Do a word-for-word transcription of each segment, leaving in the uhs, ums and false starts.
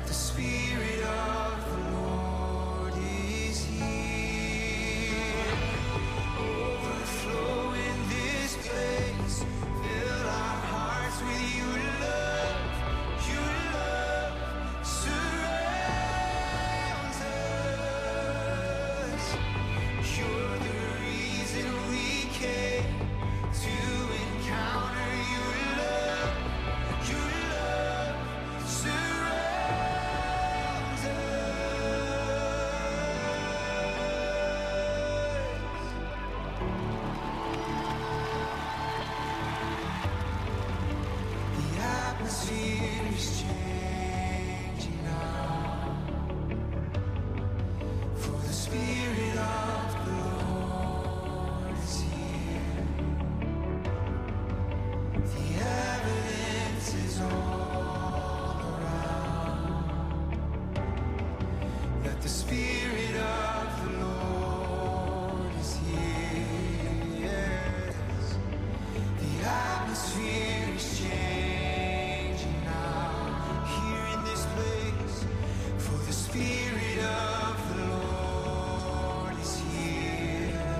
the Spirit of the Lord is here. Overflow in this place. Fill our hearts with your love. Your love surrounds us. You're the reason we came to encounter your love. Your love surrounds us. The atmosphere is changing now, for the Spirit of the Lord is here. The evidence is all around that the Spirit of the Lord is here. Yes, the atmosphere is changing now, here in this place, for the Spirit of the Lord is here.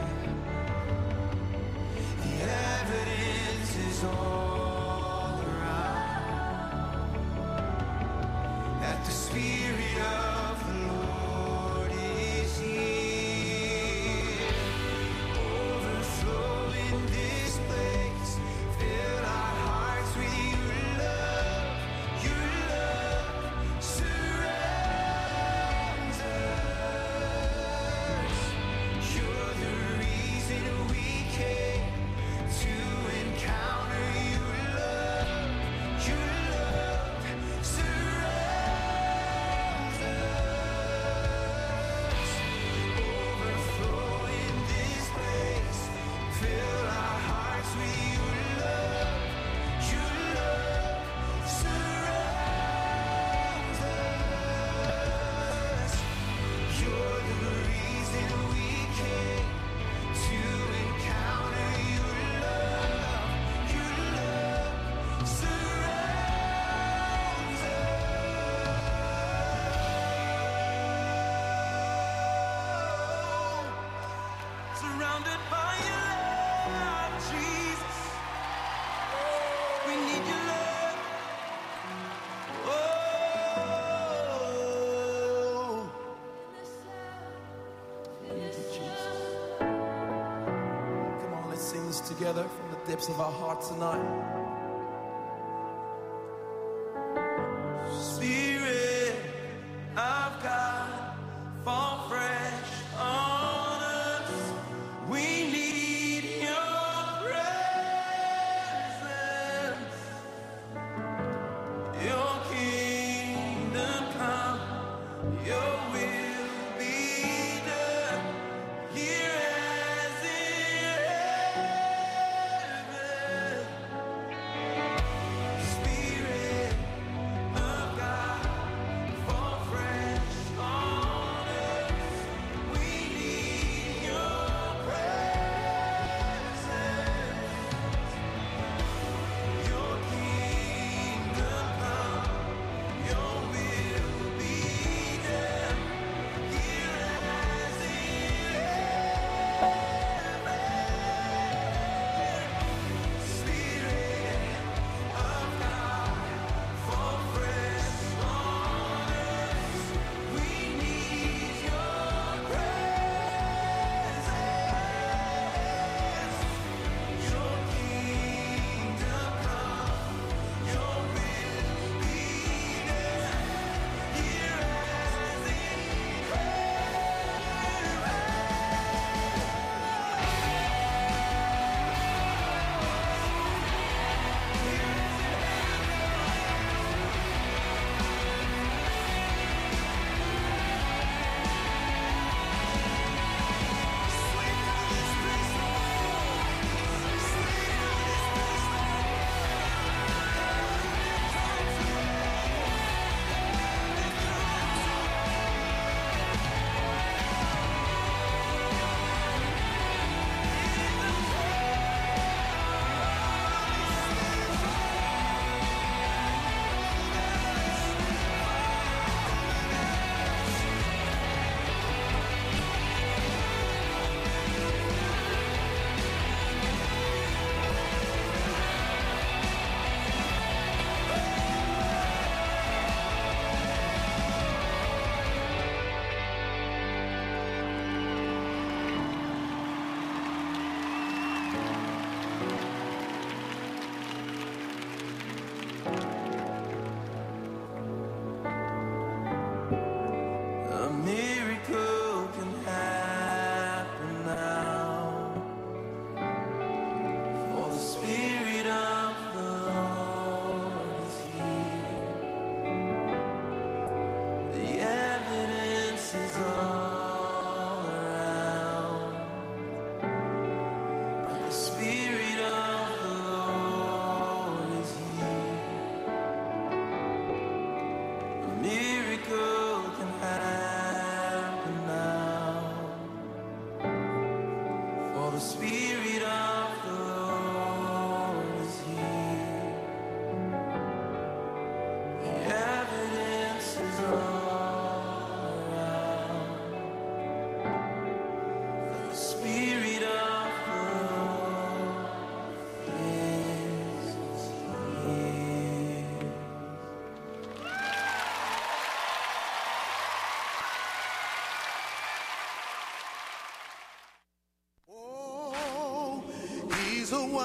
The evidence is all around that the Spirit of the Lord is here. Overflow in this place. Fill our hearts with your love. Your love surrounds us. You're the reason we came to encounter your love. Your love surrounds us. Overflow in this place. Fill our hearts with your love. Your love surrounds us. You're the reason we came to encounter your love. Your love surrounds us. Surrounded by your love, Jesus. We need your love. Oh, come on, let's sing this together from the depths of our hearts tonight. Spirit of God, fall fresh on us. We need your presence. Your kingdom come, your will be done, here as in heaven.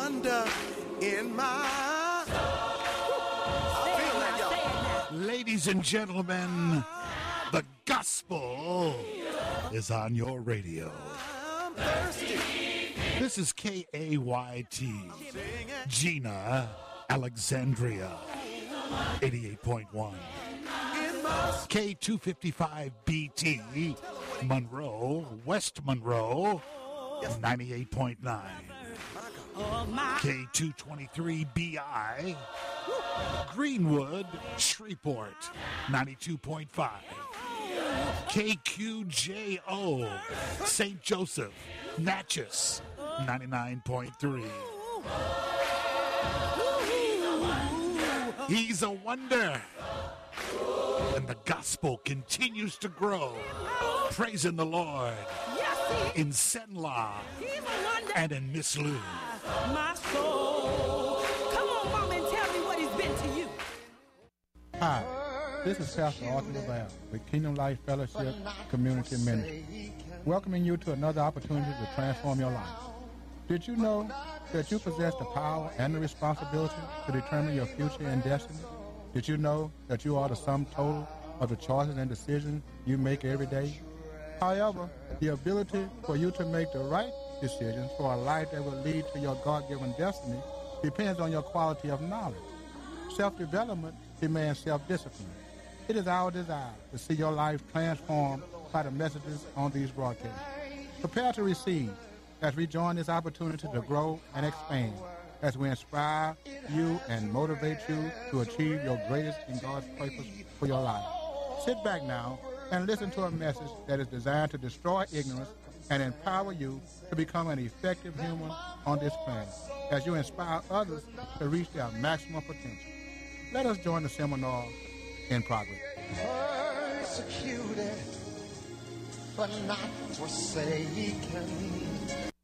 wonder in my soul. I feel that, y'all. Ladies and gentlemen, the gospel is on your radio. I'm thirsty. This is K A Y T, Gina, Alexandria, eighty-eight point one. K two fifty-five B T, Monroe, West Monroe, ninety-eight point nine. K two twenty-three B I, Greenwood, Shreveport, ninety-two point five. K Q J O, Saint Joseph, Natchez, ninety-nine point three. He's a wonder. And the gospel continues to grow. Praising the Lord in Senla and in Miss Lou. My soul. Come on, Mom, and tell me what he's been to you. Hi, this is Pastor Arthur LaValle with Kingdom Life Fellowship Community Ministry, welcoming you to another opportunity to transform your life. Did you know that you possess the power and the responsibility to determine your future and destiny? Did you know that you are the sum total of the choices and decisions you make every day? However, the ability for you to make the right decisions for a life that will lead to your God-given destiny depends on your quality of knowledge. Self-development demands self-discipline. It is our desire to see your life transformed by the messages on these broadcasts. Prepare to receive as we join this opportunity to grow and expand, as we inspire you and motivate you to achieve your greatest in God's purpose for your life. Sit back now and listen to a message that is designed to destroy ignorance and empower you to become an effective human on this planet, as you inspire others to reach their maximum potential. Let us join the seminar in progress. Persecuted, but not forsaken.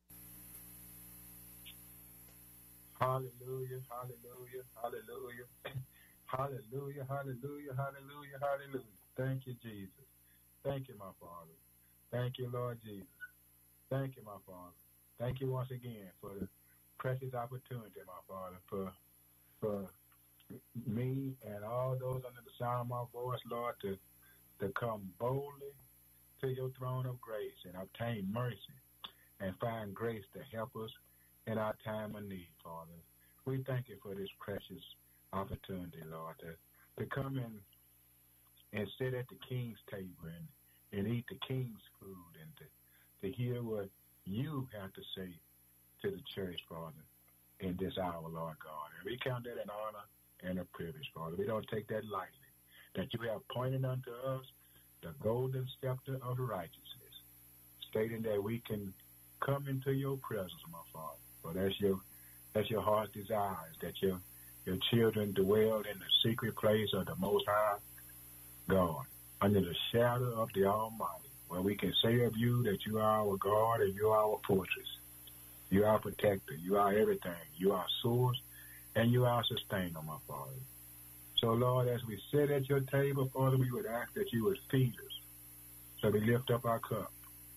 Hallelujah, hallelujah, hallelujah, hallelujah, hallelujah, hallelujah, hallelujah. Thank you, Jesus. Thank you, my Father. Thank you, Lord Jesus. Thank you, my Father. Thank you once again for the precious opportunity, my Father, for for me and all those under the sound of my voice, Lord, to, to come boldly to your throne of grace and obtain mercy and find grace to help us in our time of need, Father. We thank you for this precious opportunity, Lord, to, to come in and sit at the King's table and, and eat the King's food and to, to hear what you have to say to the church, Father, in this hour, Lord God. And we count that an honor and a privilege, Father. We don't take that lightly, that you have pointed unto us the golden scepter of righteousness, stating that we can come into your presence, my Father. For that's your that's your heart's desires, that your your children dwell in the secret place of the Most High God, under the shadow of the Almighty, where we can say of you that you are our God and you are our fortress. You are our protector. You are everything. You are our source and you are our sustainer, my Father. So, Lord, as we sit at your table, Father, we would ask that you would feed us. So we lift up our cup.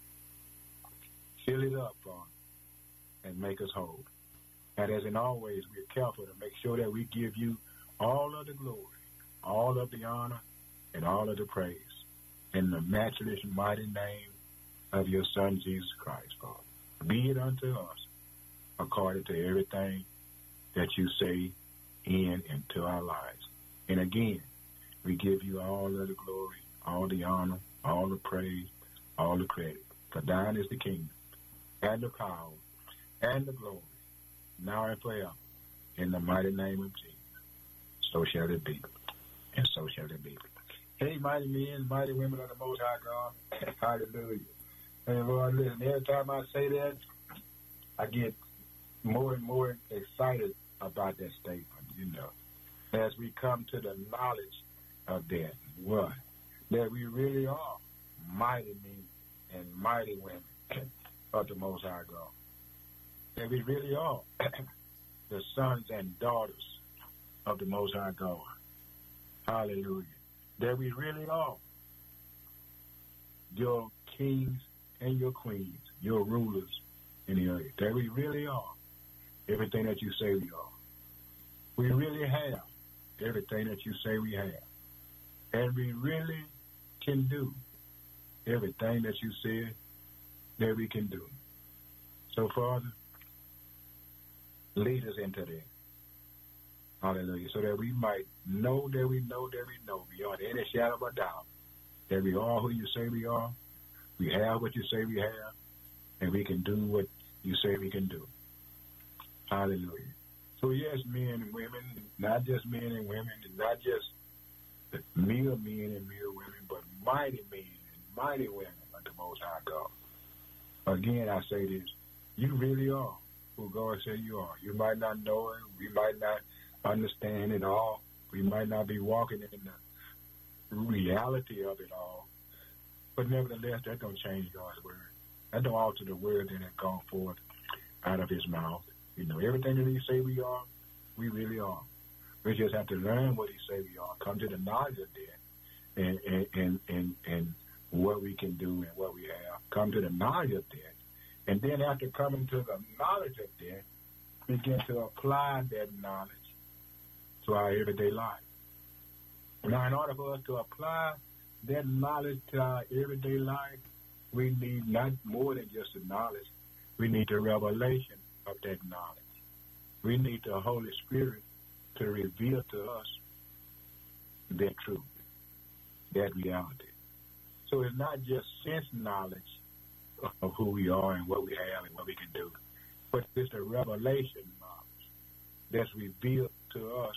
Fill it up, Father, and make us whole. And as in always, we are careful to make sure that we give you all of the glory, all of the honor, and all of the praise in the matchless mighty name of your Son, Jesus Christ, Father. Be it unto us according to everything that you say in and to our lives. And again, we give you all of the glory, all the honor, all the praise, all the credit. For thine is the kingdom, and the power, and the glory, now and forever, in the mighty name of Jesus. So shall it be, and so shall it be. Hey, mighty men, mighty women of the Most High God, hallelujah. And Lord, listen, every time I say that, I get more and more excited about that statement, you know, as we come to the knowledge of that, what? That we really are mighty men and mighty women of the Most High God. That we really are the sons and daughters of the Most High God. Hallelujah. That we really are your kings and your queens, your rulers in the earth. That we really are everything that you say we are. We really have everything that you say we have. And we really can do everything that you said that we can do. So, Father, lead us into that. Hallelujah. So that we might know that we know that we know beyond any shadow of a doubt that we are who you say we are, we have what you say we have, and we can do what you say we can do. Hallelujah. So yes, men and women, not just men and women, and not just mere men and mere women, but mighty men and mighty women of the Most High God. Again, I say this, you really are who God said you are. You might not know it, we might not understand it all, we might not be walking in the reality of it all, but nevertheless, that don't change God's word. That don't alter the word that has gone forth out of his mouth. You know, everything that he say we are, we really are. We just have to learn what he say we are, come to the knowledge of that, and and, and, and, and what we can do and what we have. Come to the knowledge of that. And then after coming to the knowledge of that, begin to apply that knowledge to our everyday life. Now, in order for us to apply that knowledge to our everyday life, we need not more than just the knowledge. We need the revelation of that knowledge. We need the Holy Spirit to reveal to us that truth, that reality. So it's not just sense knowledge of who we are and what we have and what we can do, but it's the revelation knowledge that's revealed to us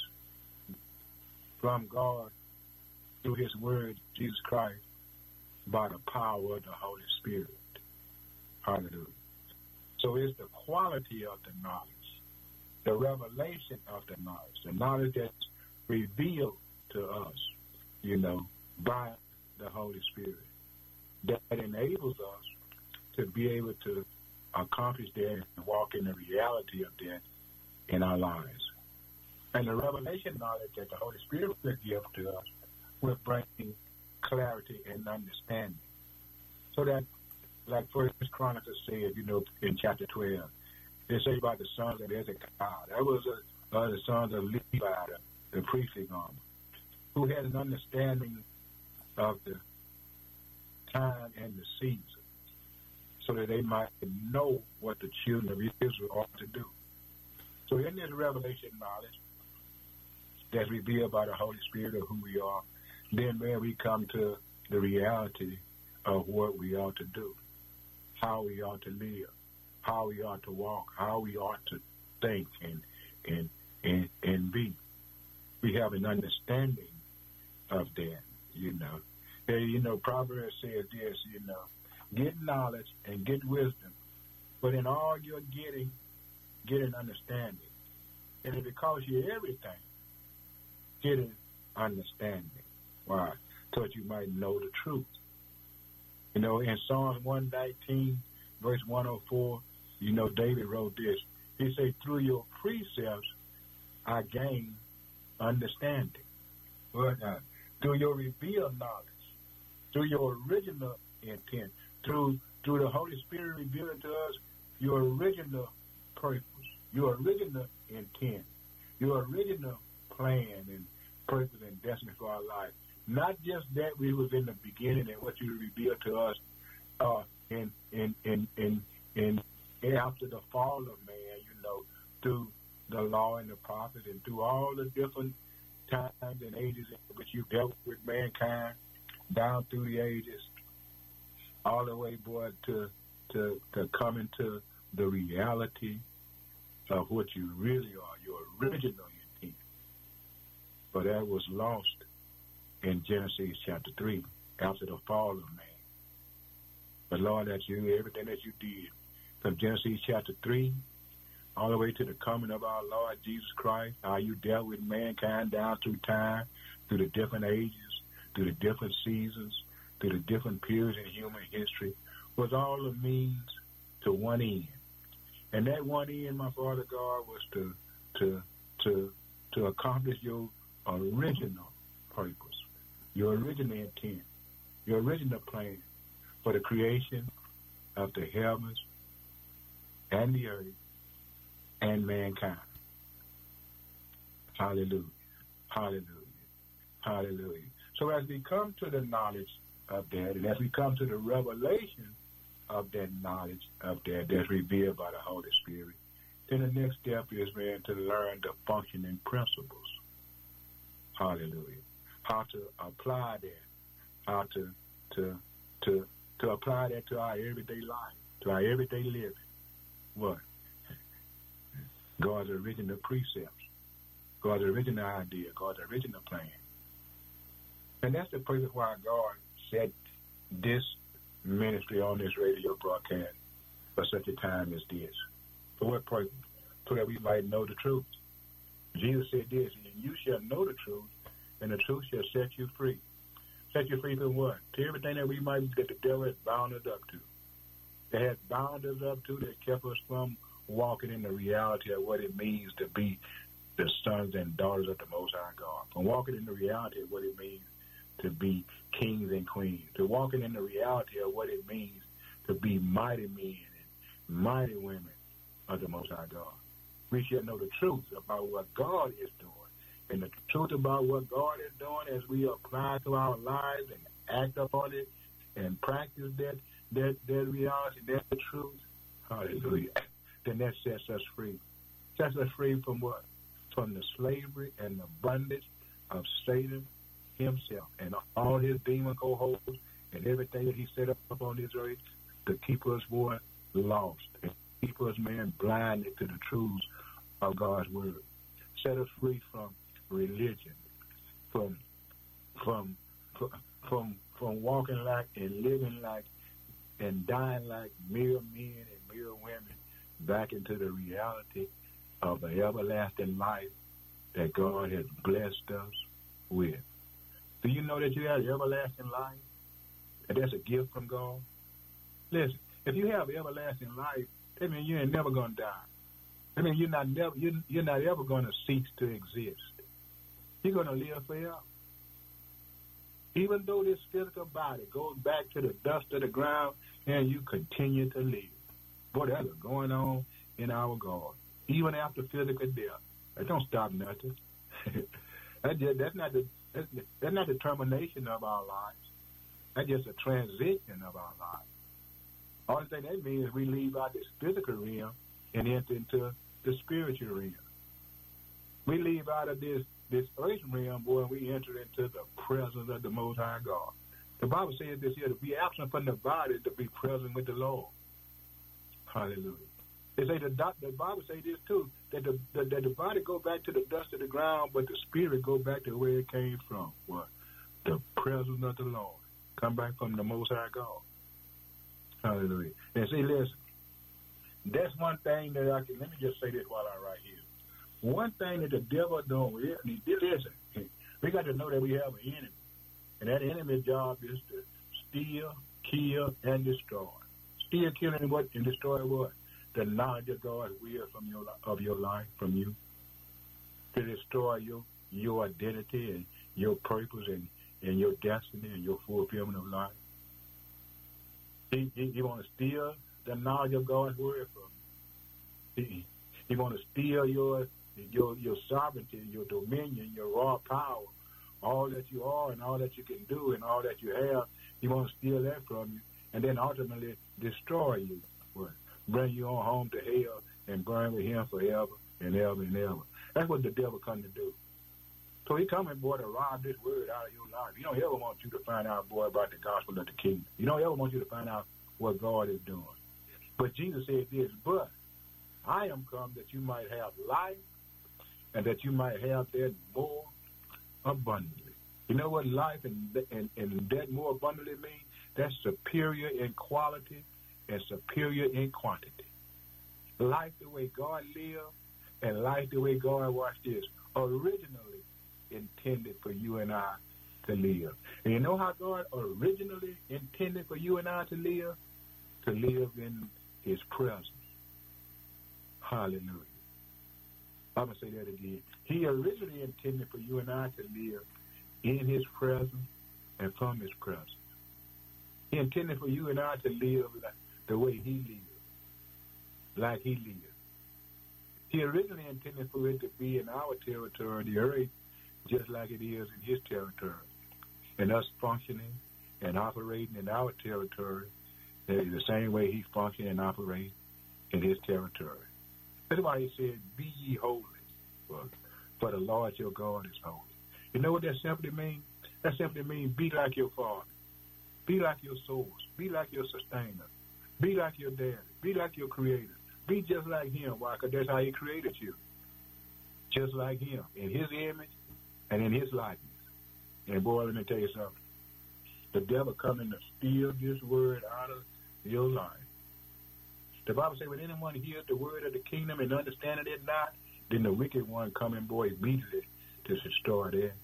from God through his word, Jesus Christ, by the power of the Holy Spirit. Hallelujah. So it's the quality of the knowledge, the revelation of the knowledge, the knowledge that's revealed to us, you know, by the Holy Spirit, that enables us to be able to accomplish that and walk in the reality of that in our lives. And the revelation knowledge that the Holy Spirit will give to us will bring clarity and understanding. So that, like First Chronicles said, you know, in chapter twelve, they say about the sons of Hezekiah. That was a, uh, the sons of Levi, the, the priestly garment, who had an understanding of the time and the season, so that they might know what the children of Israel ought to do. So in this revelation knowledge that's revealed by the Holy Spirit of who we are, then where we come to the reality of what we ought to do, how we ought to live, how we ought to walk, how we ought to think and and and, and be. We have an understanding of that, you know. And, you know, Proverbs says this, you know, get knowledge and get wisdom, but in all you're getting, get an understanding. And if it costs you everything, get an understanding. Why? So that you might know the truth. You know, in Psalms one nineteen, verse one oh four, you know, David wrote this. He said, through your precepts, I gain understanding. But, uh, through your revealed knowledge, through your original intent, through through the Holy Spirit revealing to us your original purpose, your original intent, your original plan and purpose and destiny for our life. Not just that we was in the beginning and what you revealed to us uh, in, in, in, in, in, in after the fall of man, you know, through the law and the prophets and through all the different times and ages in which you dealt with mankind, down through the ages, all the way, boy, to to to come into the reality of what you really are, your original intent. But that was lost in Genesis chapter three, after the fall of man. But Lord, that you, everything that you did, from Genesis chapter three, all the way to the coming of our Lord Jesus Christ, how you dealt with mankind down through time, through the different ages, through the different seasons, through the different periods in human history, was all a means to one end. And that one end, my Father God, was to to to to accomplish your original purpose, your original intent, your original plan for the creation of the heavens and the earth and mankind. Hallelujah. Hallelujah. Hallelujah. So as we come to the knowledge of that, and as we come to the revelation of that knowledge of that that's revealed by the Holy Spirit, then the next step is, man, to learn the functioning principles. Hallelujah. How to apply that. How to to to to apply that to our everyday life, to our everyday living. What? God's original precepts, God's original idea, God's original plan. And that's the purpose why God set this ministry on this radio broadcast for such a time as this. For what purpose? So that we might know the truth. Jesus said this, and you shall know the truth, and the truth shall set you free. Set you free from what? To everything that we might, that the devil has bound us up to. That has bound us up to, that kept us from walking in the reality of what it means to be the sons and daughters of the Most High God. From walking in the reality of what it means to be kings and queens. To walking in the reality of what it means to be mighty men and mighty women of the Most High God. We should know the truth about what God is doing. And the truth about what God is doing as we apply to our lives and act upon it and practice that that, that reality, that's the truth. Hallelujah. Then that sets us free. Sets us free from what? From the slavery and the bondage of Satan himself and all his demon cohorts and everything that he set up on this earth to keep us, boy, lost and keep us, man, blinded to the truths of God's word. Set us free from religion, from from from from walking like and living like and dying like mere men and mere women back into the reality of the everlasting life that God has blessed us with. Do you know that you have everlasting life? And that's a gift from God? Listen, if you have everlasting life, that means you ain't never gonna die. I mean, you're not never you're, you're not ever gonna cease to exist. You're gonna live forever. Even though this physical body goes back to the dust of the ground, and you continue to live. Boy, that's what's going on in our God. Even after physical death, that don't stop nothing. that just, that's not the that's, that's not the termination of our lives. That's just a transition of our lives. All the thing that means is we leave out this physical realm and enter into the spiritual realm. We leave out of this this earth realm, boy, and we enter into the presence of the Most High God. The Bible says this here, to be absent from the body, to be present with the Lord. Hallelujah. They say the, the Bible say this too, that the, the, that the body go back to the dust of the ground, but the spirit go back to where it came from. What? The presence of the Lord. Come back from the Most High God. Hallelujah. And see, listen, that's one thing that I can, let me just say this while I'm right here. One thing that the devil don't really, listen, we got to know that we have an enemy. And that enemy's job is to steal, kill, and destroy. Steal, kill, and what? And destroy what? The knowledge of God's will from your of your life, from you. To destroy your your identity and your purpose and, and your destiny and your fulfillment of life. He, he, he want to steal the knowledge of God's word from you. He, he want to steal your your your sovereignty, your dominion, your raw power, all that you are and all that you can do and all that you have. He want to steal that from you and then ultimately destroy you. What? Bring you on home to hell and burn with him forever and ever and ever. That's what the devil come to do. So he coming, boy, to rob this word out of your life. He don't ever want you to find out, boy, about the gospel of the kingdom. He don't ever want you to find out what God is doing. But Jesus said this, but I am come that you might have life and that you might have that more abundantly. You know what life and, and, and that more abundantly means? That's superior in quality and superior in quantity. Life the way God lived and life the way God, watch this, originally intended for you and I to live. And you know how God originally intended for you and I to live? To live in his presence. Hallelujah. I'm going to say that again. He originally intended for you and I to live in his presence and from his presence. He intended for you and I to live like the way he lived, like he lived. He originally intended for it to be in our territory, the earth, just like it is in his territory. And us functioning and operating in our territory is the same way he functioned and operates in his territory. That's why he said, be ye holy, for, for the Lord your God is holy. You know what that simply means? That simply means be like your father. Be like your source. Be like your sustainer. Be like your daddy. Be like your creator. Be just like him. Why? Because that's how he created you. Just like him. In his image and in his likeness. And boy, let me tell you something. The devil coming to steal this word out of your life. The Bible says, when anyone hears the word of the kingdom and understanding it not, then the wicked one coming, boy, immediately to destroy it.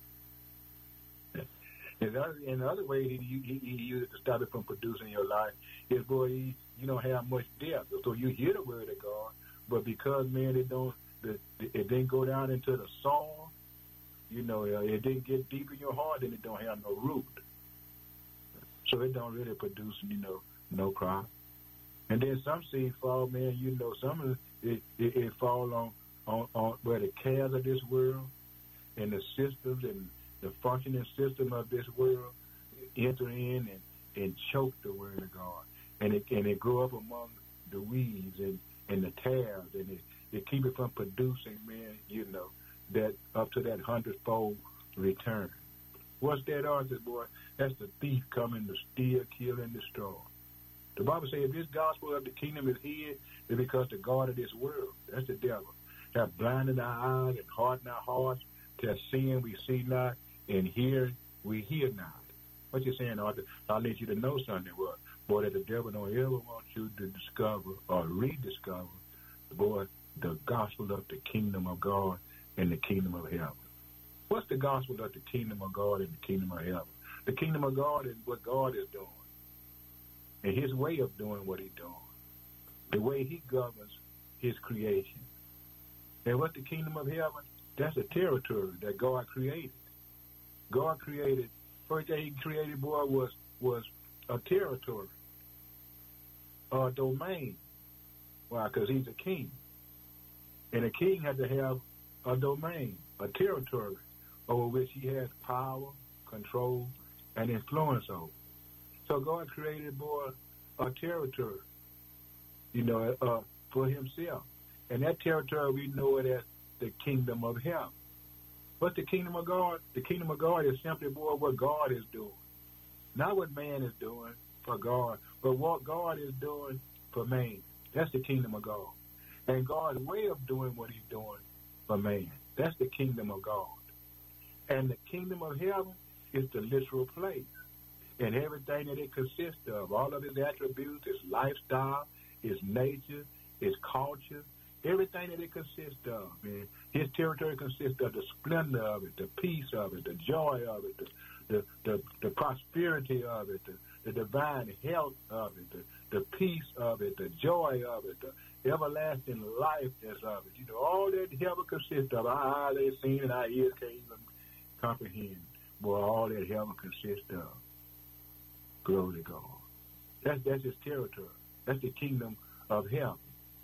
And other, in the other way he, he, he used to stop it from producing your life is, boy, he, you don't have much depth. So you hear the word of God, but because, man, it don't, the, it didn't go down into the soul, you know, it didn't get deep in your heart, then it don't have no root. So it don't really produce, you know, no crop. And then some seed fall, man, you know, some of it, it, it fall on, on, on where the cares of this world and the systems and the functioning system of this world enter in and, and choke the word of God. And it and it grow up among the weeds and, and the tares, and it, it keep it from producing, man, you know, that up to that hundredfold return. What's that answer, boy? That's the thief coming to steal, kill, and destroy. The Bible says if this gospel of the kingdom is hid, it's because the God of this world, that's the devil, have blinded our eyes and hardened our hearts to sin we see not, and hear we hear not. What you saying, Arthur? I'll let you to know something. Well, boy, that the devil don't ever want you to discover or rediscover, boy, the gospel of the kingdom of God and the kingdom of heaven. What's the gospel of the kingdom of God and the kingdom of heaven? The kingdom of God is what God is doing, and his way of doing what he's doing, the way he governs his creation. And what's the kingdom of heaven? That's a territory that God created. God created, first thing he created, boy, was was a territory, a domain. Why? Because he's a king. And a king had to have a domain, a territory, over which he has power, control, and influence over. So God created, boy, a territory, you know, uh, for himself. And that territory, we know it as the kingdom of heaven. What's the kingdom of God? The kingdom of God is simply, boy, what God is doing. Not what man is doing for God, but what God is doing for man. That's the kingdom of God. And God's way of doing what he's doing for man. That's the kingdom of God. And the kingdom of heaven is the literal place. And everything that it consists of, all of its attributes, its lifestyle, its nature, its culture, everything that it consists of, man. His territory consists of the splendor of it, the peace of it, the joy of it, the the, the, the prosperity of it, the, the divine health of it, the, the peace of it, the joy of it, the everlasting life that's of it. You know, all that heaven consists of. Our eyes ain't seen and our ears can't even comprehend. Boy, all that heaven consists of. Glory to God. That's, that's his territory. That's the kingdom of heaven.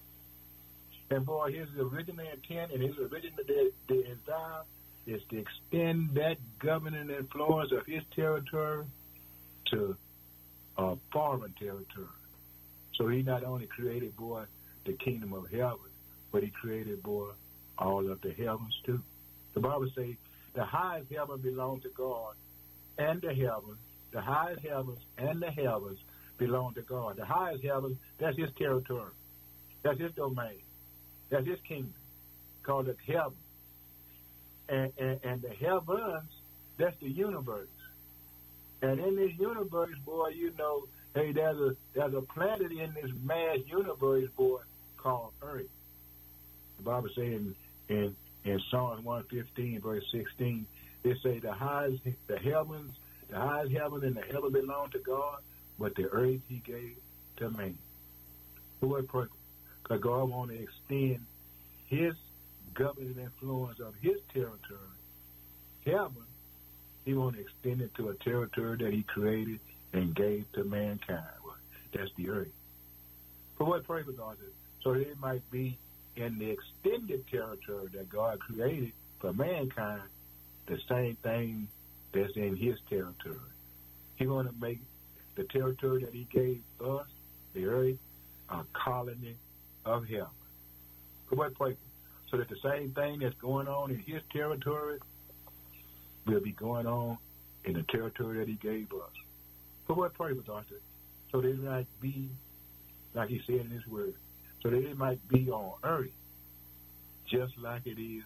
And boy, his original intent and his original de- de- desire is to extend that governing influence of his territory to a foreign territory. So he not only created, boy, the kingdom of heaven, but he created, boy, all of the heavens too. The Bible says the highest heaven belongs to God, and the heavens, the highest heavens and the heavens belong to God. The highest heavens, that's his territory. That's his domain. That's his kingdom, called it heaven. And, and, and the heavens, that's the universe. And in this universe, boy, you know, hey, there's a there's a planet in this mass universe, boy, called Earth. The Bible says in, in, in Psalms one fifteen, verse sixteen, it say the highest, the heavens, the highest heaven and the heaven belong to God, but the earth he gave to man. For what purpose? Because God want to extend his governing influence of his territory. Heaven, he want to extend it to a territory that he created and gave to mankind. Well, that's the earth. For what purpose, God? So it might be in the extended territory that God created for mankind the same thing that's in his territory. He's going to make the territory that he gave us, the earth, a colony of heaven. For what purpose? So that the same thing that's going on in his territory will be going on in the territory that he gave us. For what purpose, Doctor? So that it might be, like he said in his word, so that it might be on earth just like it is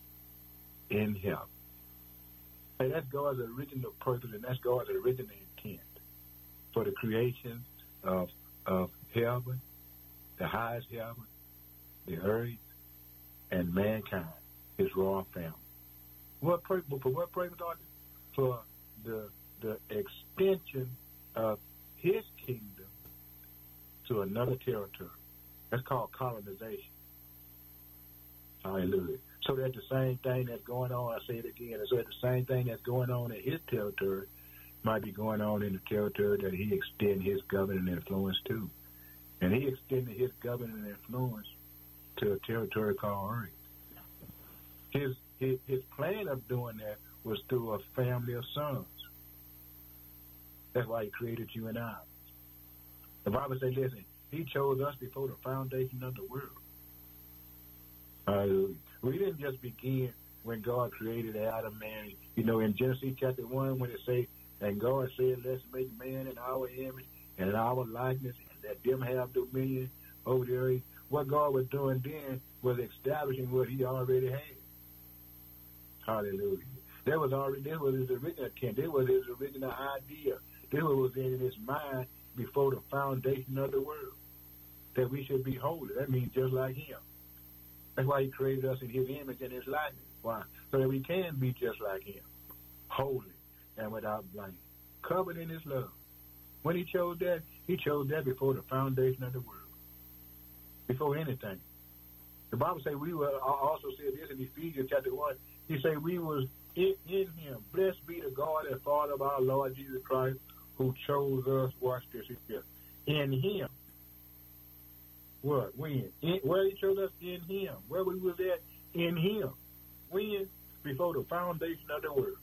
in heaven. And that's God's original purpose, and that's God's original intent for the creation of, of heaven, the highest heaven, the earth, and mankind, his royal family. What purpose? For what purpose, Doctor? For the the extension of his kingdom to another territory. That's called colonization. Hallelujah. So that the same thing that's going on, I say it again, so that the same thing that's going on in his territory might be going on in the territory that he extend his governing influence to. And he extended his governing influence to a territory called earth. His, his, his plan of doing that was through a family of sons. That's why he created you and I. The Bible says, listen, he chose us before the foundation of the world. Hallelujah. We didn't just begin when God created Adam, man. You know, in Genesis chapter one, when it say, and God said, let's make man in our image and in our likeness, and let them have dominion over the earth. What God was doing then was establishing what he already had. Hallelujah. That was already, this was his original intent. This was his original idea. This was in his mind before the foundation of the world, that we should be holy. That means just like him. That's why he created us in his image and his likeness. Why? So that we can be just like him, holy and without blame, covered in his love. When he chose that, he chose that before the foundation of the world, before anything. The Bible says we were, also said this in Ephesians chapter one, he said we was in, in him. Blessed be the God and Father of our Lord Jesus Christ, who chose us, watch this, in him. What? When? In, where he chose us? In him. Where we was at? In him. When? Before the foundation of the world.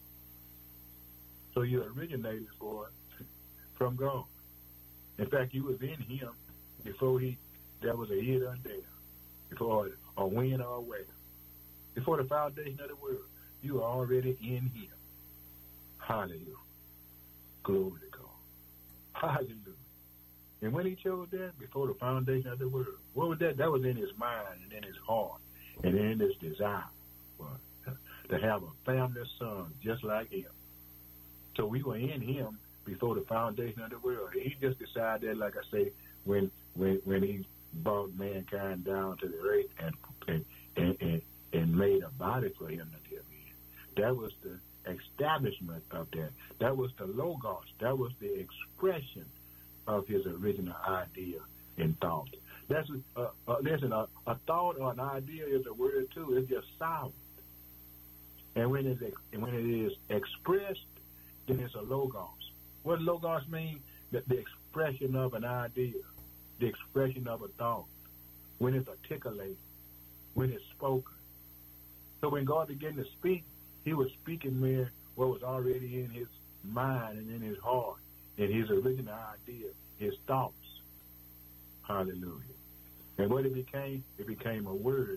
So you originated for it from God. In fact, you was in him before he, there was a hid or there, before a when or a where. Before the foundation of the world, you were already in him. Hallelujah. Glory to God. Hallelujah. And when he chose that, before the foundation of the world, what was that? That was in his mind and in his heart and in his desire for, to have a family of sons just like him. So we were in him before the foundation of the world. He just decided that, like I say, when when when he brought mankind down to the earth and and and, and, and made a body for him to live in. That was the establishment of that. That was the logos. That was the expression of his original idea and thought. That's uh, uh, listen. A, a thought or an idea is a word too. It's just sound. And when it's ex- when it is expressed, then it's a logos. What does logos mean? The, the expression of an idea, the expression of a thought. When it's articulated, when it's spoken. So when God began to speak, he was speaking there what was already in his mind and in his heart, in his original idea, his thoughts. Hallelujah. And what it became, it became a word.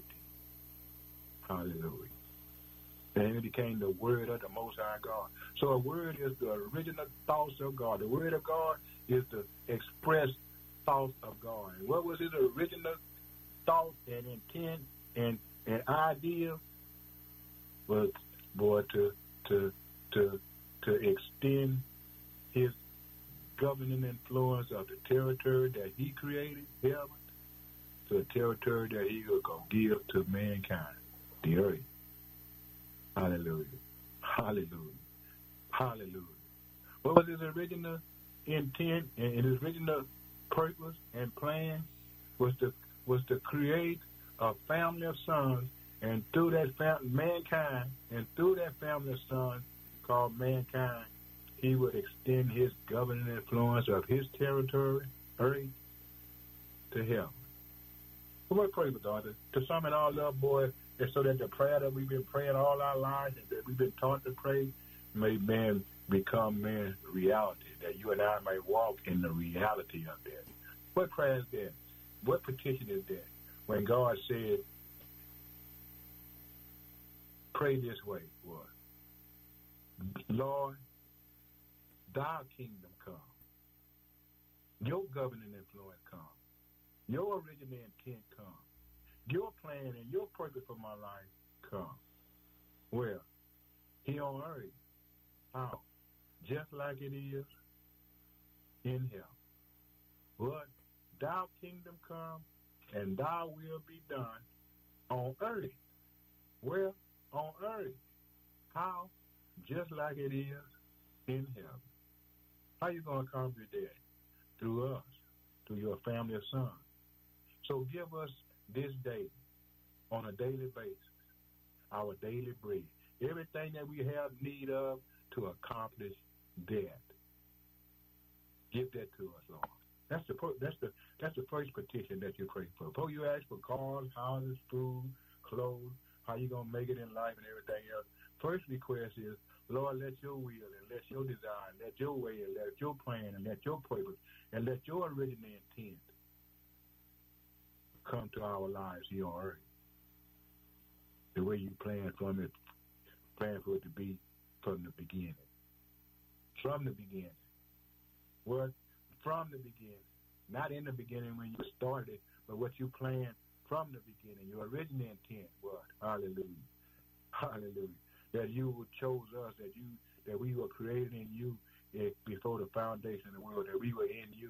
Hallelujah. And it became the word of the Most High God. So a word is the original thoughts of God. The word of God is the expressed thoughts of God. And what was his original thought and intent and, and idea? Was, boy, to to to to extend his governing influence of the territory that he created, heaven, to a territory that he will go give to mankind, the earth. Hallelujah. Hallelujah. Hallelujah. What was his original intent and his original purpose and plan? Was to was to create a family of sons, and through that family, mankind, and through that family of sons called mankind, he would extend his governing influence of his territory, earth, to heaven. But we're praying, God, to sum it all up, boy, and so that the prayer that we've been praying all our lives and that we've been taught to pray may, man, become, man, reality, that you and I may walk in the reality of that. What prayer is that? What petition is that? When God said, pray this way, boy. Lord, thy kingdom come. Your governing influence come. Your original intent come. Your plan and your purpose for my life come. Well, here on earth, how? Just like it is in heaven. What? Thy kingdom come and thy will be done on earth. Well, on earth. How? Just like it is in heaven. How you going to accomplish that? Through us, through your family of sons. So give us this day, on a daily basis, our daily bread. Everything that we have need of to accomplish that. Give that to us, Lord. That's the that's the that's the first petition that you pray for. Before you ask for cars, houses, food, clothes, how you gonna make it in life and everything else. First request is, Lord, let your will and let your desire, and let your way, and let your plan, and let your purpose, and let your original intent come to our lives here on earth. The way you plan from it, plan for it to be from the beginning. From the beginning. What? From the beginning. Not in the beginning when you started, but what you planned from the beginning. Your original intent was, hallelujah, hallelujah, that you chose us, that you that we were created in you eh, before the foundation of the world, that we were in you.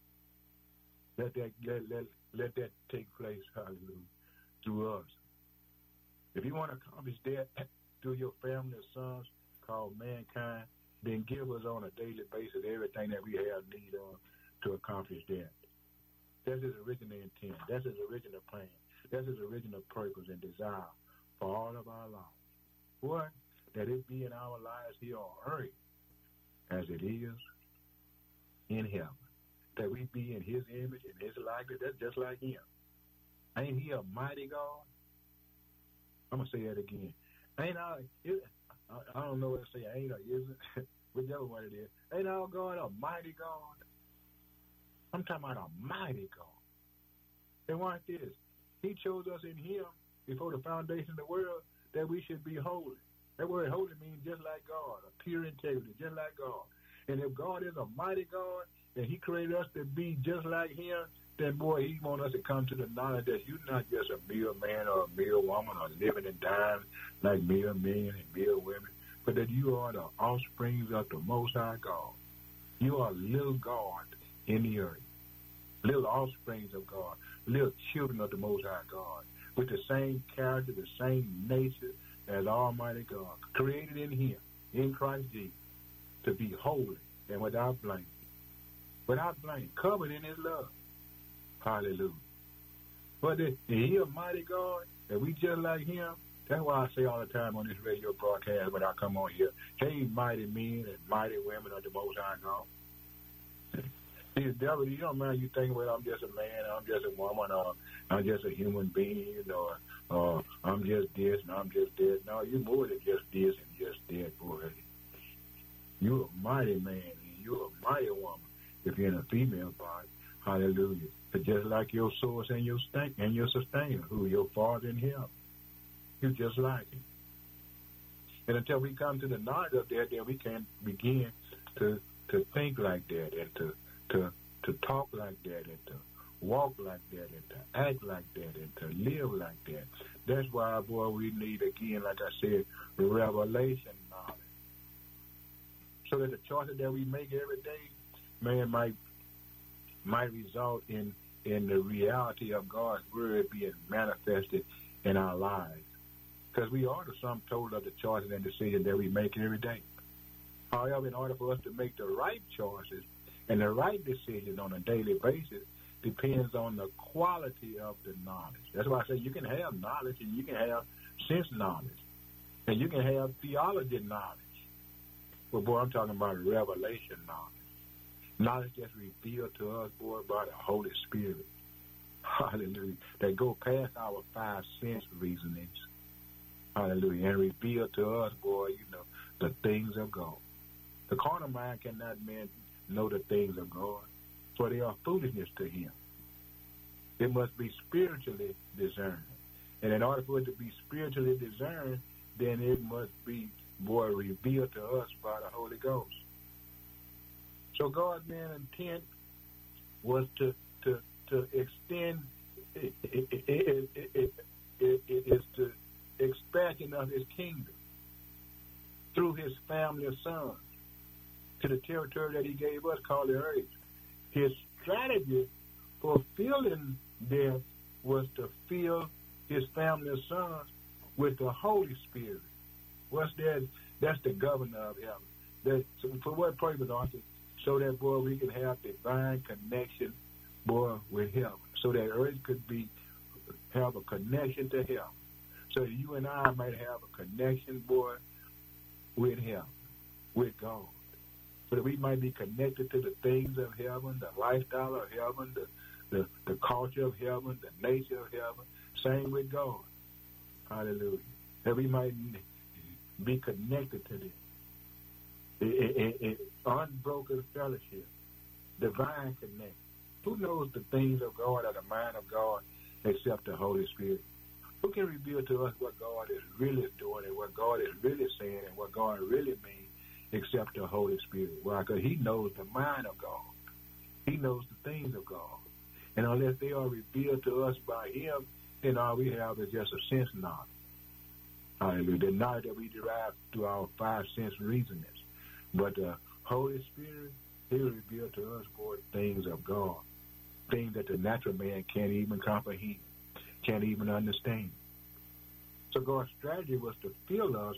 Let that let, let, let that take place, hallelujah, through us. If you want to accomplish that through your family of sons called mankind, then give us on a daily basis everything that we have need of to accomplish that. That's his original intent. That's his original plan. That's his original purpose and desire for all of our lives. What? That it be in our lives here on earth as it is in heaven. That we be in his image and his likeness. That's just like him. Ain't he a mighty God? I'm going to say that again. Ain't I, it, I, I don't know what to say, ain't or isn't, whichever one it is. Ain't our God a mighty God? I'm talking about a mighty God. And watch this. He chose us in him before the foundation of the world that we should be holy. That word holy means just like God, a pure integrity, just like God. And if God is a mighty God, and he created us to be just like him, then, boy, he wants us to come to the knowledge that you're not just a mere man or a mere woman or living and dying like mere men and mere women, but that you are the offspring of the Most High God. You are little God in the earth, little offsprings of God, little children of the Most High God, with the same character, the same nature as Almighty God, created in him, in Christ Jesus, to be holy and without blame. Without blame, covered in his love. Hallelujah. But is he a mighty God? And we just like him? That's why I say all the time on this radio broadcast when I come on here, hey, mighty men and mighty women of the Most High God. See, the devil, you don't mind you thinking, well, I'm just a man, I'm just a woman, or I'm just a human being, or, or I'm just this and I'm just that. No, you're more than just this and just that, boy. You're a mighty man and you're a mighty woman if you're in a female body. Hallelujah. But just like your source and your stank and your sustainer, who are your Father in heaven. You're just like him. And until we come to the knowledge of that, then we can begin to to think like that and to to to talk like that and to walk like that and to act like that and to live like that. That's why, boy, we need, again, like I said, revelation knowledge. So that the choices that we make every day, man, might might result in, in the reality of God's word being manifested in our lives. Because we are the sum total of the choices and decisions that we make every day. However, in order for us to make the right choices and the right decisions on a daily basis depends on the quality of the knowledge. That's why I say you can have knowledge and you can have sense knowledge. And you can have theology knowledge. But, boy, I'm talking about revelation knowledge. Knowledge that's revealed to us, boy, by the Holy Spirit. hallelujah, that go past our five sense reasonings, hallelujah, and reveal to us, boy, you know, the things of God. The carnal mind cannot man know the things of God, for they are foolishness to him. It must be spiritually discerned. And in order for it to be spiritually discerned, then it must be, boy, revealed to us by the Holy Ghost. So God's main intent was to to, to extend, it, it, it, it, it, it, it is the expansion of his kingdom through his family of sons to the territory that he gave us called the earth. His strategy for filling this was to fill his family of sons with the Holy Spirit. What's that? That's the governor of heaven. That, so for what purpose, Arthur? So that, boy, we can have divine connection, boy, with heaven. So that earth could be have a connection to heaven. So that you and I might have a connection, boy, with heaven, with God. So that we might be connected to the things of heaven, the lifestyle of heaven, the, the, the culture of heaven, the nature of heaven. Same with God. Hallelujah. That we might be connected to this. It, it, it, unbroken fellowship, divine connection. Who knows the things of God or the mind of God except the Holy Spirit? Who can reveal to us what God is really doing and what God is really saying and what God really means except the Holy Spirit? Why? Because he knows the mind of God. He knows the things of God. And unless they are revealed to us by him, then all we have is just a sense knowledge. Hallelujah. The knowledge that we derive through our five sense reasonings. But the Holy Spirit, he revealed to us, boy, things of God, things that the natural man can't even comprehend, can't even understand. So God's strategy was to fill us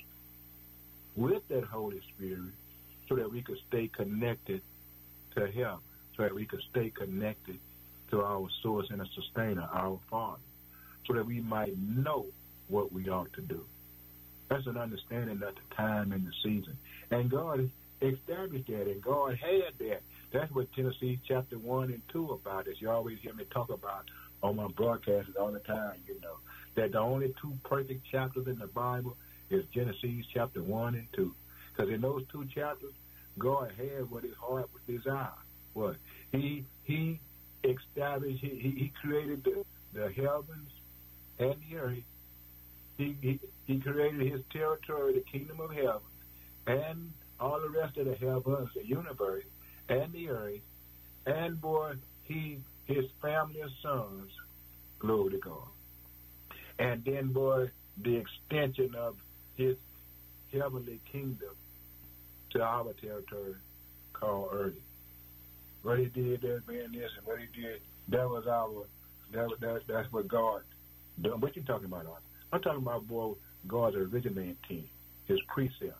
with that Holy Spirit so that we could stay connected to him, so that we could stay connected to our source and a sustainer, our Father, so that we might know what we ought to do. That's an understanding of the time and the season. And God established that, and God had that. That's what Genesis chapter one and two about is. You always hear me talk about on my broadcasts all the time, you know, that the only two perfect chapters in the Bible is Genesis chapter one and two. Because in those two chapters, God had what his heart would desire. What? He he established, he, he, he created the, the heavens and the earth. He, he, he created his territory, the kingdom of heaven, and all the rest of the heavens, the universe, and the earth. And, boy, he, his family of sons, glory to God. And then, boy, the extension of his heavenly kingdom to our territory called earth. What he did there, man, this, and what he did, that was our, that, that, that's what God done. What you talking about, Arthur? I'm talking about, boy, God's original intent, his precepts.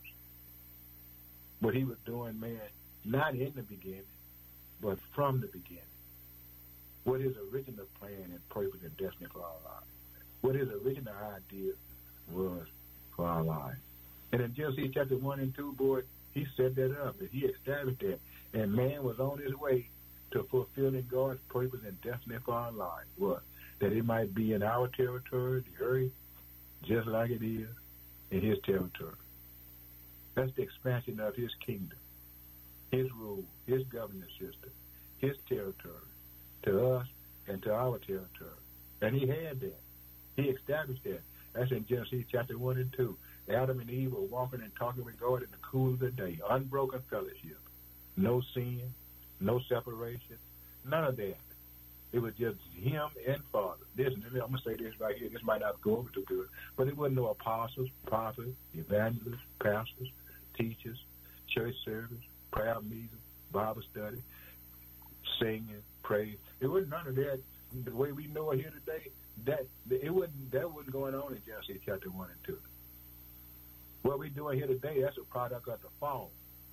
What he was doing, man, not in the beginning, but from the beginning. What his original plan and purpose and destiny for our lives. What his original idea was for our lives. And in Genesis chapter one and two, boy, he set that up, and he established that. And man was on his way to fulfilling God's purpose and destiny for our lives. What? That it might be in our territory, the earth, just like it is in his territory. That's the expansion of his kingdom, his rule, his governance system, his territory, to us and to our territory. And he had that. He established that. That's in Genesis chapter one and two. Adam and Eve were walking and talking with God in the cool of the day, unbroken fellowship, no sin, no separation, none of that. It was just him and Father. Listen, I'm going to say this right here. This might not go over too good, but it wasn't no apostles, prophets, evangelists, pastors, teachers, church service, prayer meetings, Bible study, singing, praise. It wasn't none of that. The way we know it here today, that it wasn't that wasn't going on in Genesis chapter one and two. What we're doing here today, that's a product of the fall.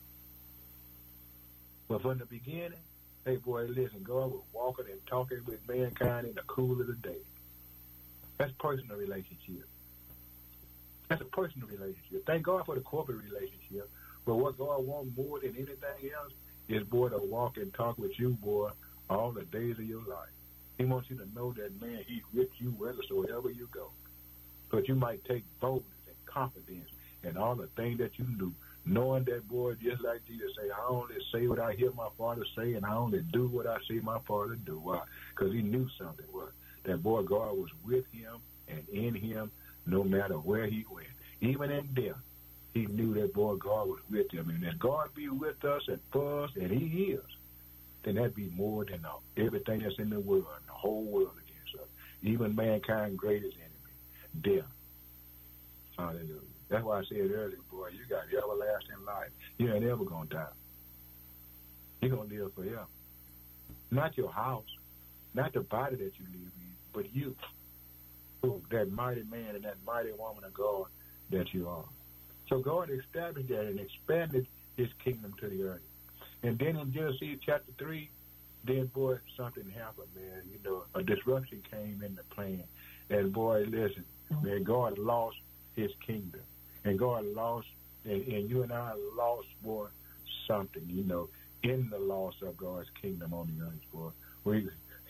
But from the beginning, hey, boy, listen, God was walking and talking with mankind in the cool of the day. That's personal relationship. That's a personal relationship. Thank God for the corporate relationship. But what God wants more than anything else is, boy, to walk and talk with you, boy, all the days of your life. He wants you to know that, man, he's with you wheresoever you go. But you might take boldness and confidence and all the things that you do, knowing that, boy, just like Jesus say, I only say what I hear my Father say, and I only do what I see my Father do. Why? Because he knew something was that, boy, God was with him and in him no matter where he went. Even in death, he knew that, boy, God was with him. And if God be with us and for us, and he is, then that'd be more than all, everything that's in the world, and the whole world against us. Even mankind's greatest enemy, death. Hallelujah. That's why I said earlier, boy, you got everlasting life. You ain't ever going to die. You're going to live forever. Not your house, not the body that you live in, but you, who, that mighty man and that mighty woman of God that you are. So God established that and expanded his kingdom to the earth. And then in Genesis chapter three, then, boy, something happened, man. You know, a disruption came in the plan. And, boy, listen, man, God lost his kingdom. And God lost, and, and you and I lost, boy, something, you know, in the loss of God's kingdom on the earth, boy. We,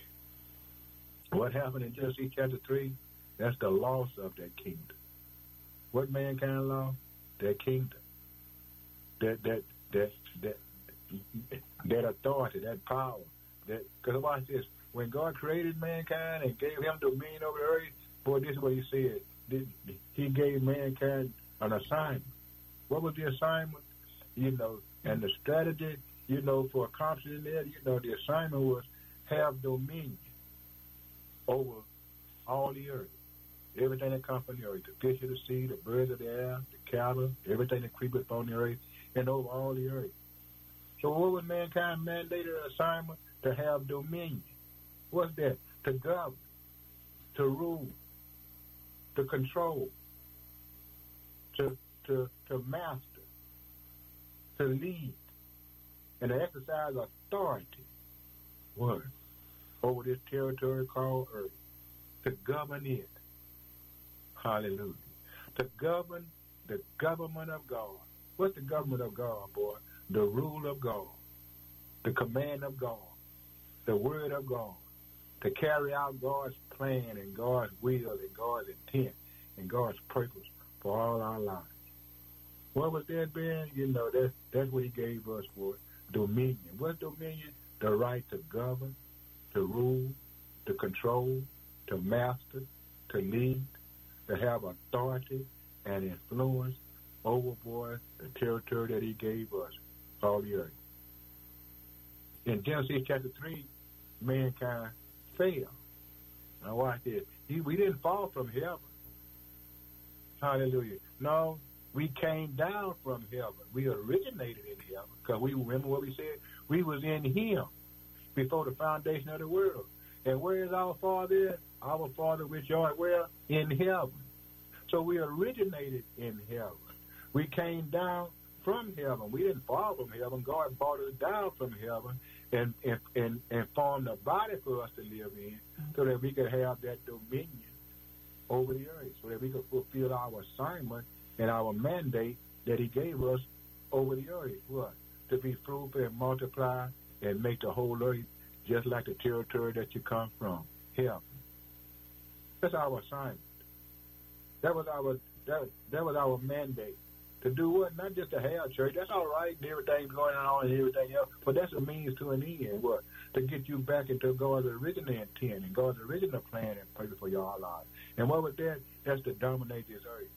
what happened in Genesis chapter three? That's the loss of that kingdom. What mankind lost? That kingdom. That, that, that, that, that authority, that power. That, because watch this. When God created mankind and gave him dominion over the earth, boy, this is what he said. He gave mankind an assignment. What was the assignment? You know, and the strategy, you know, for accomplishing that, you know, the assignment was have dominion over all the earth. Everything that comes from the earth, the fish of the sea, the birds of the air, the cattle, everything that creepeth on the earth, and over all the earth. So what was mankind mandated an assignment? To have dominion. What's that? To govern, to rule, to control, to to to master, to lead, and to exercise authority, what? Over this territory called earth. To govern it. Hallelujah. To govern the government of God. What's the government of God, boy? The rule of God. The command of God. The word of God. To carry out God's plan and God's will and God's intent and God's purpose for all our lives. What was that, Ben? You know, that's, that's what he gave us for dominion. What's dominion? The right to govern, to rule, to control, to master, to lead, to have authority and influence over, boy, the territory that he gave us, all the earth. In Genesis chapter three, mankind failed. Now watch this. He, we didn't fall from heaven. Hallelujah. No, we came down from heaven. We originated in heaven. Because we remember what we said? We was in him before the foundation of the world. And where is our Father? Our Father which art where? In heaven. So we originated in heaven. We came down from heaven. We didn't fall from heaven. God brought us down from heaven and, and, and, and formed a body for us to live in so that we could have that dominion over the earth, so that we could fulfill our assignment and our mandate that he gave us over the earth. What? To be fruitful and multiply and make the whole earth just like the territory that you come from. Heaven. That's our assignment. That was our that, that was our mandate. To do what? Not just to have church. That's all right. And everything's going on and everything else. But that's a means to an end. What? To get you back into God's original intent and God's original plan and purpose for your lives. And what was that? That's to dominate this earth.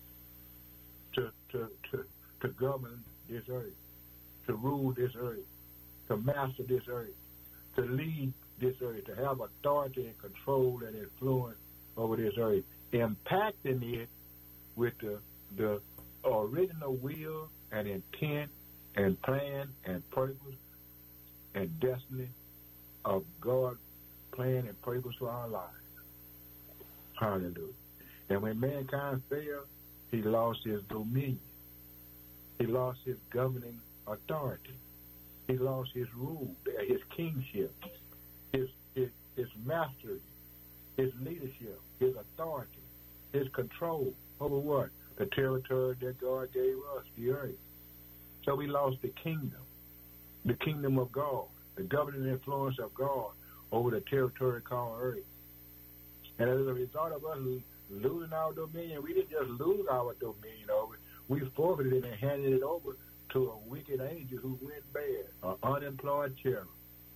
To to to to govern this earth. To rule this earth. To master this earth. To lead this earth. To have authority and control and influence over this earth. Impacting it with the the original will and intent and plan and purpose and destiny of God's plan and purpose for our lives. Hallelujah. And when mankind failed, he lost his dominion. He lost his governing authority. He lost his rule, his kingship, his, his, his mastery, his leadership, his authority, his control over what? The territory that God gave us, the earth. So we lost the kingdom, the kingdom of God, the governing influence of God over the territory called earth. And as a result of us losing our dominion, we didn't just lose our dominion over it. We forfeited it and handed it over to a wicked angel who went bad, an unemployed cherub,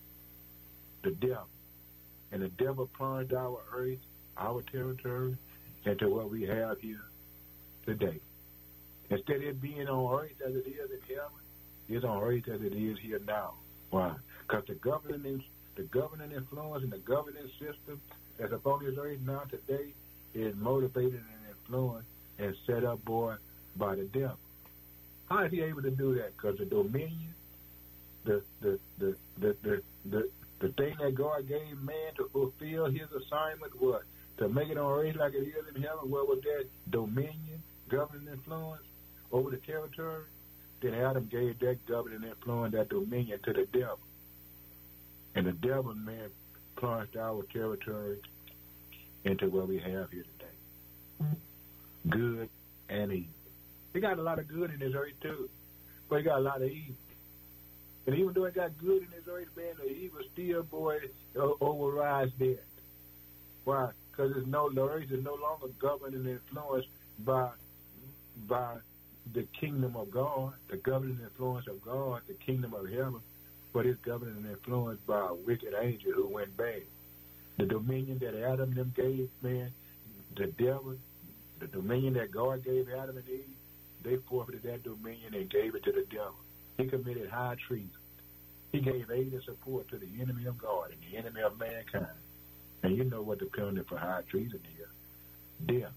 the devil. And the devil plunged our earth, our territory, into what we have here today. Instead of it being on earth as it is in heaven, it's on earth as it is here now. Why? Because the governing, the governing influence and the governing system that's upon this earth now today is motivated and influenced and set up, boy, by the devil. How is he able to do that? Because the dominion, the the the the the the, the thing that God gave man to fulfill his assignment was to make it on earth like it is in heaven. What was that? Dominion, governing influence over the territory. Then Adam gave that governing influence, that dominion, to the devil. And the devil, man, plunged our territory into what we have here today. Good and evil. He got a lot of good in this earth, too. But he got a lot of evil. And even though he got good in this earth, man, the evil still, boy, overrides that. Why? Because it's no, the earth is no longer governed and influenced by, by the kingdom of God, the governing influence of God, the kingdom of heaven, but it's governed and influenced by a wicked angel who went bad. The dominion that Adam and them gave, man, the devil, the dominion that God gave Adam and Eve, they forfeited that dominion and gave it to the devil. He committed high treason. He gave aid and support to the enemy of God and the enemy of mankind. And you know what the penalty for high treason is. Death.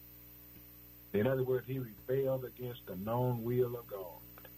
In other words, he rebelled against the known will of God.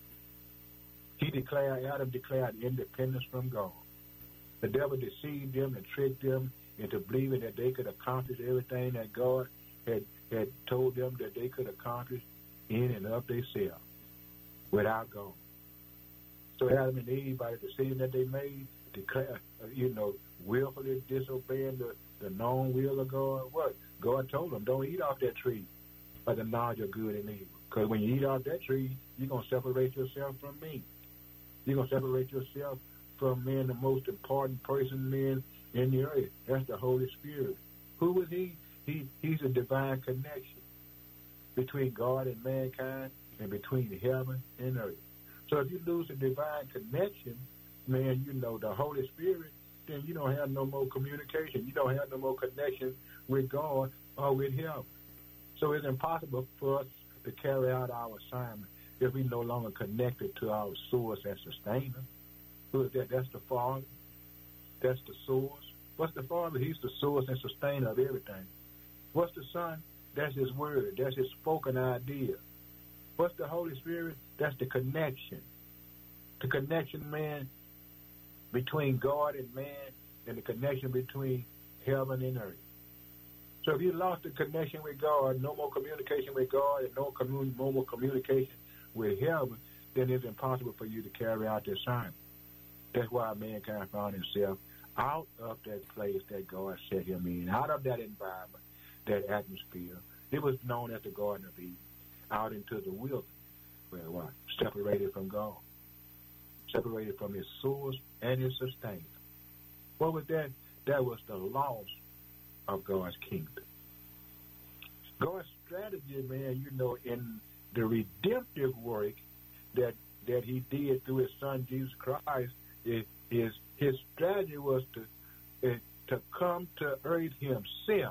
He declared, Adam declared independence from God. The devil deceived them and tricked them into believing that they could accomplish everything that God had, had told them that they could accomplish in and of themselves without God. So Adam and Eve, by the decision that they made, declare, you know, willfully disobeying the, the known will of God. What? God told them, don't eat off that tree of the knowledge of good and evil. Because when you eat off that tree, you're going to separate yourself from me. You're going to separate yourself from man, the most important person, man, in the earth. That's the Holy Spirit. Who was he? He He's a divine connection between God and mankind and between heaven and earth. So if you lose a divine connection, man, you know, the Holy Spirit, then you don't have no more communication. You don't have no more connection with God or with heaven. So it's impossible for us to carry out our assignment if we no longer connected to our source and sustainer. Who is that? That's the Father. That's the source. What's the Father? He's the source and sustainer of everything. What's the Son? That's his word. That's his spoken idea. What's the Holy Spirit? That's the connection. The connection, man, between God and man, and the connection between heaven and earth. So if you lost the connection with God, no more communication with God, and no, commun- no more communication with heaven, then it's impossible for you to carry out the assignment. That's why mankind found himself out of that place that God set him in, out of that environment, that atmosphere. It was known as the Garden of Eden, out into the wilderness, where what? Separated from God, separated from his source and his sustainer. What was that? That was the loss of God's kingdom. God's strategy, man, you know, in the redemptive work that that he did through his son Jesus Christ, is, is his strategy was to is to come to earth himself.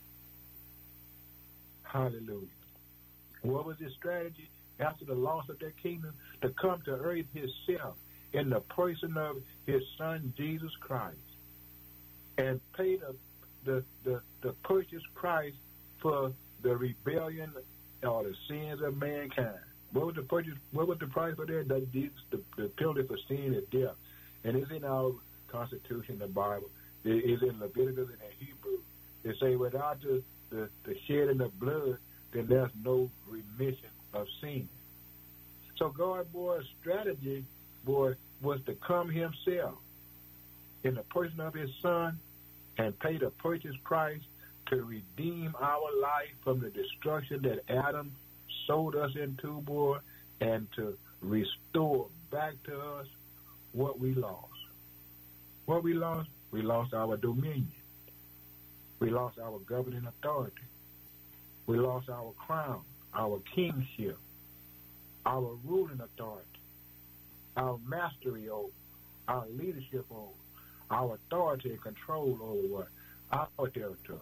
Hallelujah. What was his strategy after the loss of that kingdom? To come to earth himself in the person of his son Jesus Christ and pay the the, the, the purchase price for the rebellion or the sins of mankind. What was the purchase? What was the price for that? The, the, the penalty for sin is death. And it's in our Constitution, the Bible. It is in Leviticus and in Hebrew. They say without the, the, the shedding of blood, then there's no remission of sin. So God, boy's strategy, boy, was to come himself in the person of his son and pay the purchase price to redeem our life from the destruction that Adam sold us into, boy, and to restore back to us what we lost. What we lost, We lost our dominion. We lost our governing authority. We lost our crown, our kingship, our ruling authority, our mastery over, our leadership over, our authority and control over what? Our territory.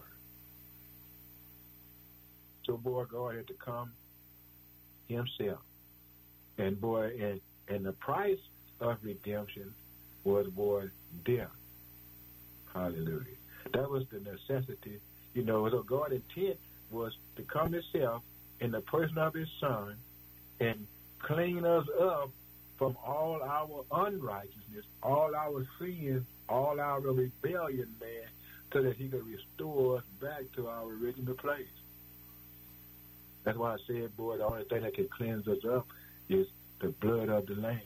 So, boy, God had to come himself. And, boy, and, and the price of redemption was, boy, death. Hallelujah. That was the necessity. You know, so God's intent was to come himself in the person of his son and clean us up from all our unrighteousness, all our sins, all our rebellion, man, so that he could restore us back to our original place. That's why I said, boy, the only thing that can cleanse us up is the blood of the Lamb.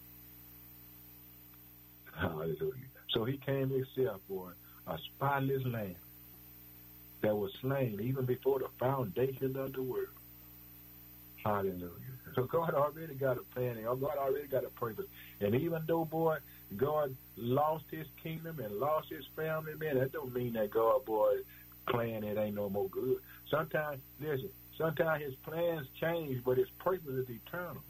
Hallelujah. So he came himself, boy, a spotless lamb that was slain even before the foundation of the world. Hallelujah. So God already got a plan. God already got a purpose. And even though, boy, God lost his kingdom and lost his family, man, that don't mean that God, boy, plan it ain't no more good. Sometimes, listen, sometimes his plans change, but his purpose is eternal.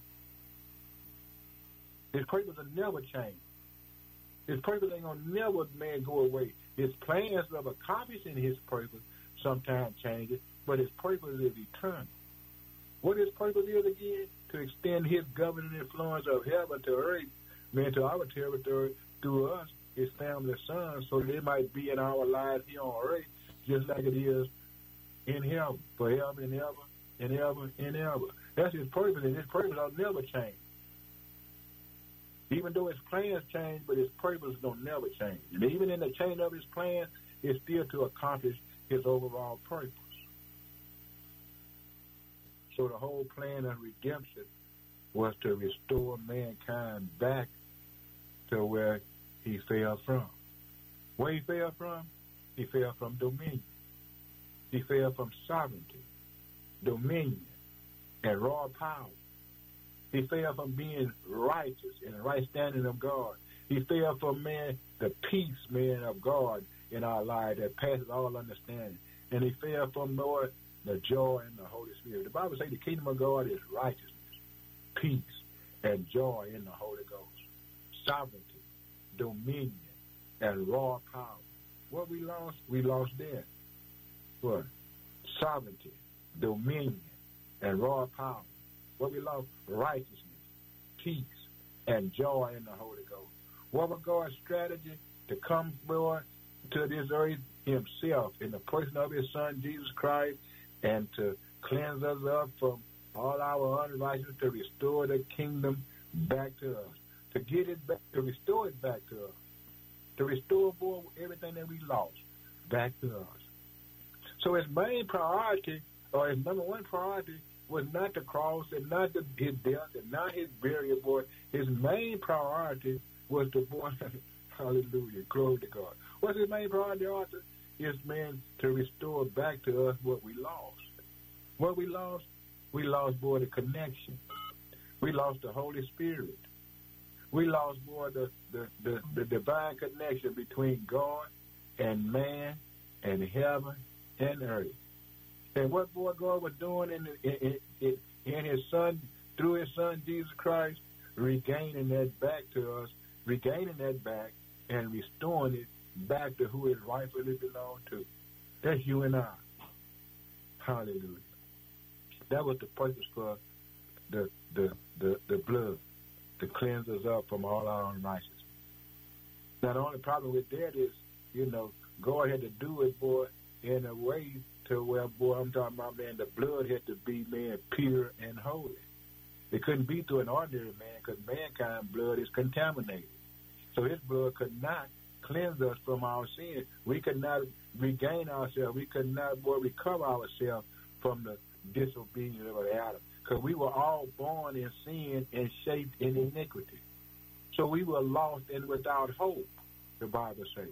His purpose will never change. His purpose ain't going to never, man, go away. His plans of accomplishing his purpose sometimes changes, but his purpose is eternal. What his purpose is again? To extend his governing influence of heaven to earth, man, to our territory through us, his family sons, so they might be in our lives here on earth, just like it is in heaven, forever and ever and ever and ever. That's his purpose, and his purpose will never change. Even though his plans change, but his purpose don't never change. And even in the change of his plan, it's still to accomplish his overall purpose. So the whole plan of redemption was to restore mankind back to where he fell from. Where he fell from? He fell from dominion. He fell from sovereignty, dominion, and raw power. He fell from being righteous in the right standing of God. He fell from, man, the peace, man, of God in our life that passes all understanding. And he fell from, Lord, the joy in the Holy Spirit. The Bible says the kingdom of God is righteousness, peace, and joy in the Holy Ghost. Sovereignty, dominion, and raw power. What we lost? We lost death. What? Sovereignty, dominion, and raw power. What we lost? Righteousness, peace, and joy in the Holy Ghost. What was God's strategy? To come, Lord, to this earth himself in the person of his son, Jesus Christ, and to cleanse us up from all our unrighteousness, to restore the kingdom back to us, to get it back, to restore it back to us, to restore, boy, everything that we lost back to us. So his main priority, or his number one priority, was not the cross and not the, his death and not his burial, boy. His main priority was the boy, hallelujah, glory to God. What's his main priority, Arthur? Is, man, to restore back to us what we lost. What we lost? We lost, boy, the connection. We lost the Holy Spirit. We lost, boy, the, the, the, the divine connection between God and man and heaven and earth. And what, boy, God was doing in, the, in, in, in his son, through his son, Jesus Christ, regaining that back to us, regaining that back and restoring it back to who it rightfully belonged to. That's you and I. Hallelujah. That was the purpose for the, the, the, the blood, to cleanse us up from all our unrighteousness. Now, the only problem with that is, you know, God had to do it, boy, in a way to where, boy, I'm talking about, man, the blood had to be, man, pure and holy. It couldn't be through an ordinary man because mankind's blood is contaminated. So his blood could not cleanse us from our sin. We could not regain ourselves. We could not, boy, recover ourselves from the disobedience of Adam because we were all born in sin and shaped in iniquity. So we were lost and without hope, the Bible says.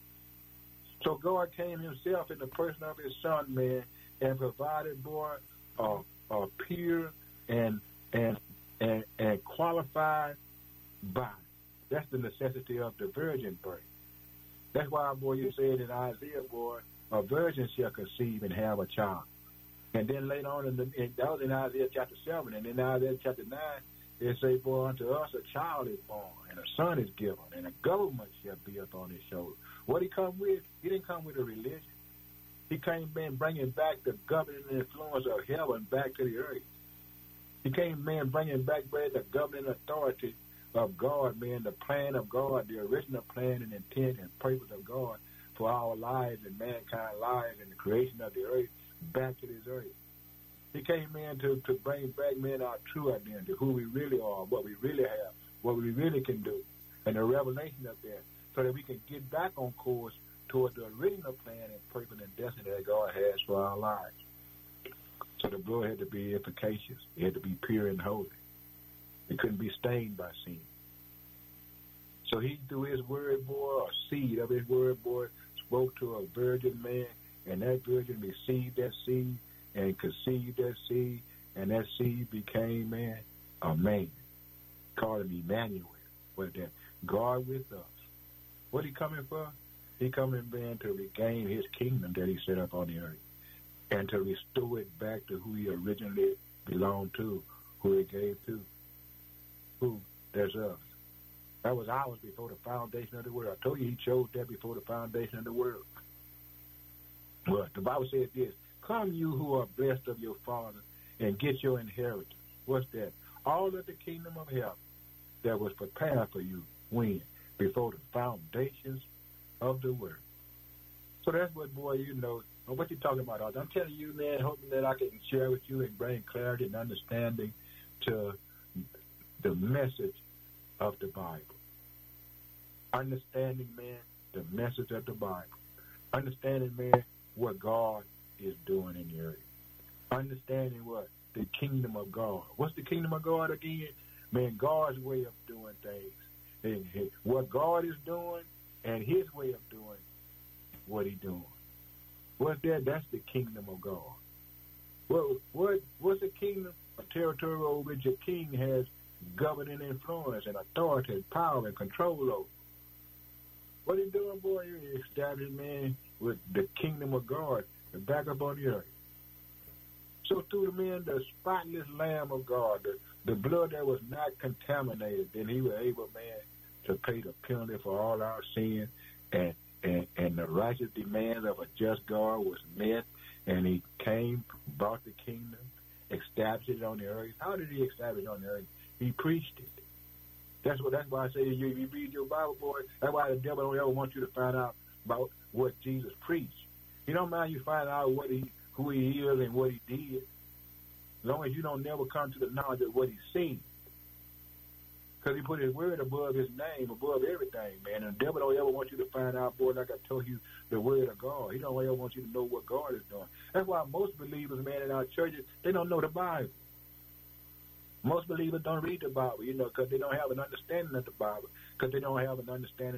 So God came himself in the person of his son, man, and provided, boy, a, a pure and and and and qualified body. That's the necessity of the virgin birth. That's why, boy, you said in Isaiah, boy, a virgin shall conceive and have a child. And then later on, in the, in, that was in Isaiah chapter seven. And in Isaiah chapter nine, it say, boy, unto us a child is born, and a son is given, and a government shall be upon his shoulder. What he come with? He didn't come with a religion. He came in bringing back the governing influence of heaven back to the earth. He came, man, bringing back, man, the governing authority of God, man, the plan of God, the original plan and intent and purpose of God for our lives and mankind's lives and the creation of the earth back to this earth. He came in to, to bring back, man, our true identity, who we really are, what we really have, what we really can do, and the revelation of that, so that we can get back on course toward the original plan and purpose and destiny that God has for our lives. So the blood had to be efficacious. It had to be pure and holy. It couldn't be stained by sin. So he, through his word, boy, a seed of his word, boy, spoke to a virgin man, and that virgin received that seed and conceived that seed, and that seed became, man, a man. Called him Emmanuel. What that? God with us. What he coming for? He coming, man, to regain his kingdom that he set up on the earth and to restore it back to who he originally belonged to, who he gave to. Who? There's us. That was ours before the foundation of the world. I told you he chose that before the foundation of the world. Well, the Bible says this, come you who are blessed of your Father and get your inheritance. What's that? All of the kingdom of heaven that was prepared for you when? Before the foundations of the world. So that's what, boy, you know, what you talking about. I'm telling you, man, hoping that I can share with you and bring clarity and understanding to the message of the Bible. Understanding, man, the message of the Bible. Understanding, man, what God is doing in the earth. Understanding what? The kingdom of God. What's the kingdom of God again? Man, God's way of doing things. And what God is doing and his way of doing what he's doing. What's that? That's the kingdom of God. What, what, what's a kingdom? A territory over which a king has governing influence and authority and power and control over. What he doing, boy? He established, man, with the kingdom of God and back up on the earth. So through the man, the spotless Lamb of God, the, the blood that was not contaminated, then he was able, man, to pay the penalty for all our sin, and, and, and the righteous demands of a just God was met, and he came, brought the kingdom, established it on the earth. How did he establish it on the earth? He preached it. That's what. That's why I say you, you read your Bible, boy. That's why the devil don't ever want you to find out about what Jesus preached. He don't mind you find out what he, who he is and what he did, as long as you don't never come to the knowledge of what he said. Because he put his word above his name, above everything, man. And the devil don't ever want you to find out, boy, like I told you, the word of God. He don't ever want you to know what God is doing. That's why most believers, man, in our churches, they don't know the Bible. Most believers don't read the Bible, you know, because they don't have an understanding of the Bible, because they don't have an understanding